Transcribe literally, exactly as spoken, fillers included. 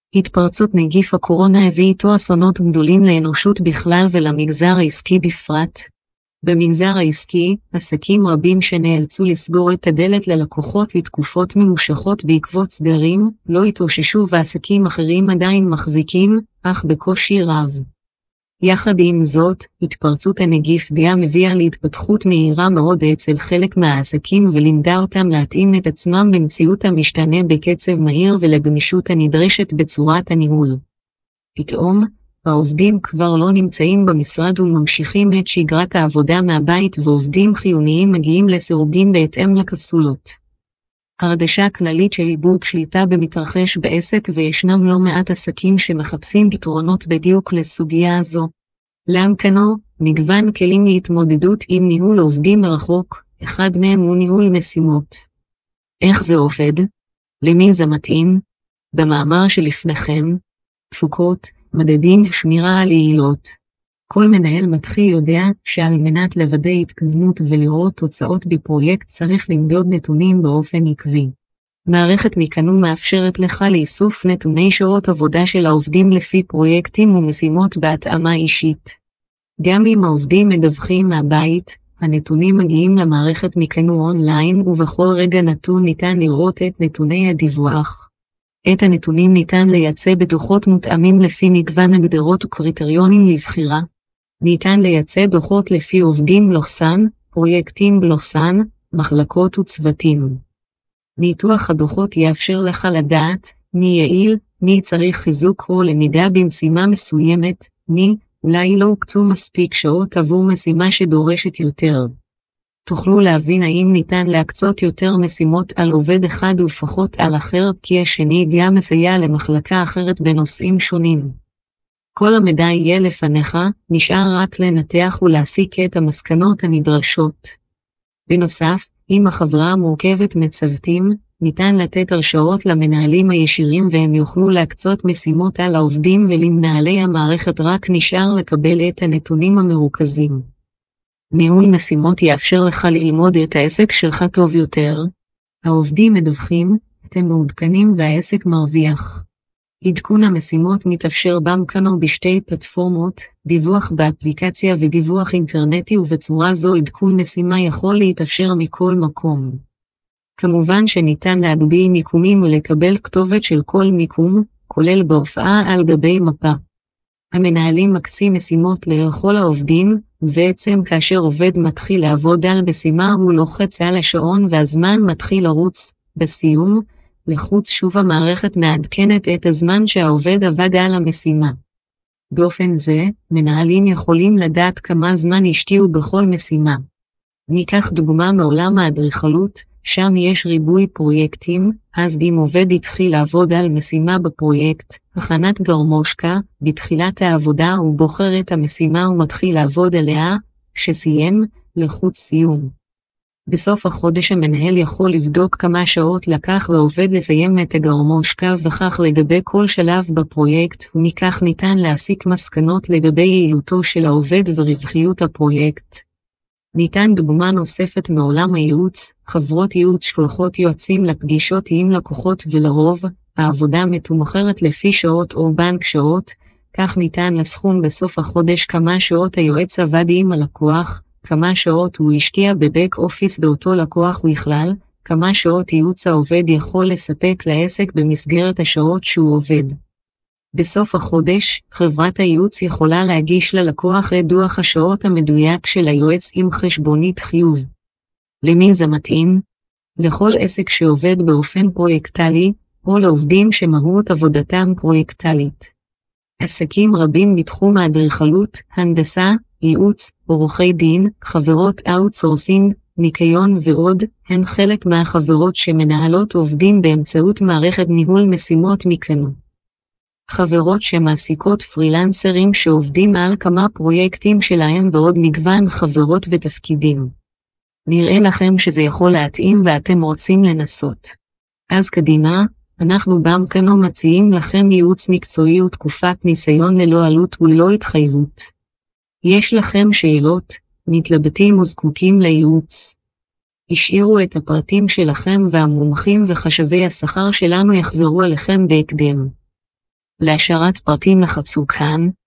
התפרצות נגיף הקורונה הביא איתו אסונות גדולים לאנושות בכלל ולמגזר העסקי בפרט. במגזר העסקי, עסקים רבים שנאלצו לסגור את הדלת ללקוחות לתקופות ממושכות בעקבות סגרים, לא התאוששו ועסקים אחרים עדיין מחזיקים, אך בקושי רב. יחד עם זאת, התפרצות הנגיף גם הביאה להתפתחות מהירה מאוד אצל חלק מהעסקים ולימדה אותם להתאים את עצמם למציאות המשתנה בקצב מהיר ולגמישות הנדרשת בצורת הניהול. פתאום, העובדים כבר לא נמצאים במשרד וממשיכים את שגרת העבודה מהבית ועובדים חיוניים מגיעים לסירוגין בהתאם לקפסולות. הרגשה כללית של איבוד שליטה במתרחש בעסק וישנם לא מעט עסקים שמחפשים פתרונות בדיוק לסוגיה הזו. להמכנו, מגוון כלים להתמודדות עם ניהול עובדים מרחוק, אחד מהם הוא ניהול משימות. איך זה עובד? למי זה מתאים? במאמר שלפניכם, תפוקות, מדדים ושמירה על יעילות. כל מנהל מתחיל יודע שעל מנת לוודא התקדמות ולראות תוצאות בפרויקט צריך למדוד נתונים באופן עקבי. מערכת מיקנו מאפשרת לך לאיסוף נתוני שעות עבודה של העובדים לפי פרויקטים ומשימות בהתאמה אישית. גם אם העובדים מדווחים מהבית, הנתונים מגיעים למערכת מיקנו אונליין ובכל רגע נתון ניתן לראות את נתוני הדיווח. את הנתונים ניתן לייצא בדוחות מותאמים לפי מגוון הגדרות וקריטריונים לבחירה. ניתן לייצא דוחות לפי עובדים לוחסן, פרויקטים לוחסן, מחלקות וצוותים. ניתוח הדוחות יאפשר לך לדעת מי יעיל, מי צריך חיזוק או למידה במשימה מסוימת, מי אולי לא הוקצו מספיק שעות עבור משימה שדורשת יותר. תוכלו להבין האם ניתן להקצות יותר משימות על עובד אחד ופחות על אחר כי השני גם מסייע למחלקה אחרת בנושאים שונים. כל המידע יהיה לפניך, נשאר רק לנתח ולהסיק את המסקנות הנדרשות. בנוסף, אם החברה מורכבת מצוותים, ניתן לתת הרשאות למנהלים הישירים והם יוכלו להקצות משימות על העובדים ולמנהלי המערכת רק נשאר לקבל את הנתונים המרוכזים. ניהול משימות יאפשר לך ללמוד את העסק שלך טוב יותר. העובדים מדווחים, אתם מעודכנים והעסק מרוויח. עדכון המשימות מתאפשר במכנו בשתי פלטפורמות, דיווח באפליקציה ודיווח אינטרנטי ובצורה זו עדכון משימה יכול להתאפשר מכל מקום. כמובן שניתן להגביל מיקומים ולקבל כתובת של כל מיקום, כולל בהופעה על גבי מפה. המנהלים מקצים משימות לכל העובדים, ובעצם כאשר עובד מתחיל לעבוד על משימה הוא לוחץ על השעון והזמן מתחיל לרוץ. בסיום, לחוץ שוב המערכת מעדכנת את הזמן שהעובד עבד על המשימה. באופן זה, מנהלים יכולים לדעת כמה זמן השקיעו בכל משימה. ניקח דוגמה מעולם האדריכלות, שם יש ריבוי פרויקטים, אז אם עובד התחיל לעבוד על משימה בפרויקט, הכנת גרמושקה, בתחילת העבודה הוא בוחר את המשימה ומתחיל לעבוד עליה, כשסיים, לחוץ סיום. בסוף החודש המנהל יכול לבדוק כמה שעות לקח לעובד לסיים את הגרמושקה וכך לגבי כל שלב בפרויקט, ומכך ניתן להסיק מסקנות לגבי יעילותו של העובד ורווחיות הפרויקט. ניתן דוגמה נוספת מעולם הייעוץ, חברות ייעוץ שולחות יועצים לפגישות עם לקוחות ולרוב, העבודה מתומחרת לפי שעות או בנק שעות, כך ניתן לסכום בסוף החודש כמה שעות היועץ עבד עם הלקוח, כמה שעות הוא השקיע בבק אופיס באותו לקוח בכלל, כמה שעות ייעוץ העובד יכול לספק לעסק במסגרת השעות שהוא עובד. בסוף החודש, חברת הייעוץ יכולה להגיש ללקוח את דוח השעות המדויק של היועץ עם חשבונית חיוב. למי זה מתאים? לכל עסק שעובד באופן פרויקטלי, או לעובדים שמהות עבודתם פרויקטלית. עסקים רבים בתחום האדריכלות, הנדסה, ייעוץ, עורכי דין, חברות אאוטסורסינג, ניקיון ועוד, הן חלק מהחברות שמנהלות עובדים באמצעות מערכת ניהול משימות מיקנו. חברות שמעסיקות פרילנסרים שעובדים על כמה פרויקטים שלהם ועוד מגוון חברות ותפקידים. נראה לכם שזה יכול להתאים ואתם רוצים לנסות. אז קדימה, אנחנו במכנו מציעים לכם ייעוץ מקצועי ותקופת ניסיון ללא עלות וללא התחייבות. יש לכם שאלות, מתלבטים וזקוקים לייעוץ. השאירו את הפרטים שלכם והמומחים וחשבי השכר שלנו יחזרו עליכם בהקדם. להשארת פרטים לחצו כאן,